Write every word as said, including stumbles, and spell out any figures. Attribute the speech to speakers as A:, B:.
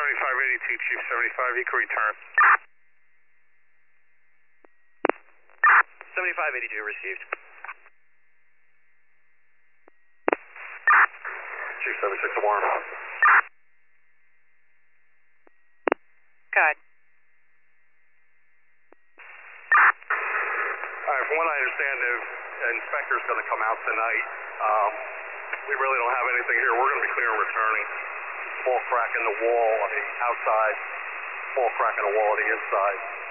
A: seventy-five eighty-two, Chief seventy-five, you can return.
B: seventy-five eighty-two received.
C: Chief seventy-six alarm.
D: Good.
C: All right, from what I understand, the inspector's going to come out tonight. Um, we really don't have anything here. We're going to be clear and returning. Small crack in the wall on the outside, small crack in the wall on the inside.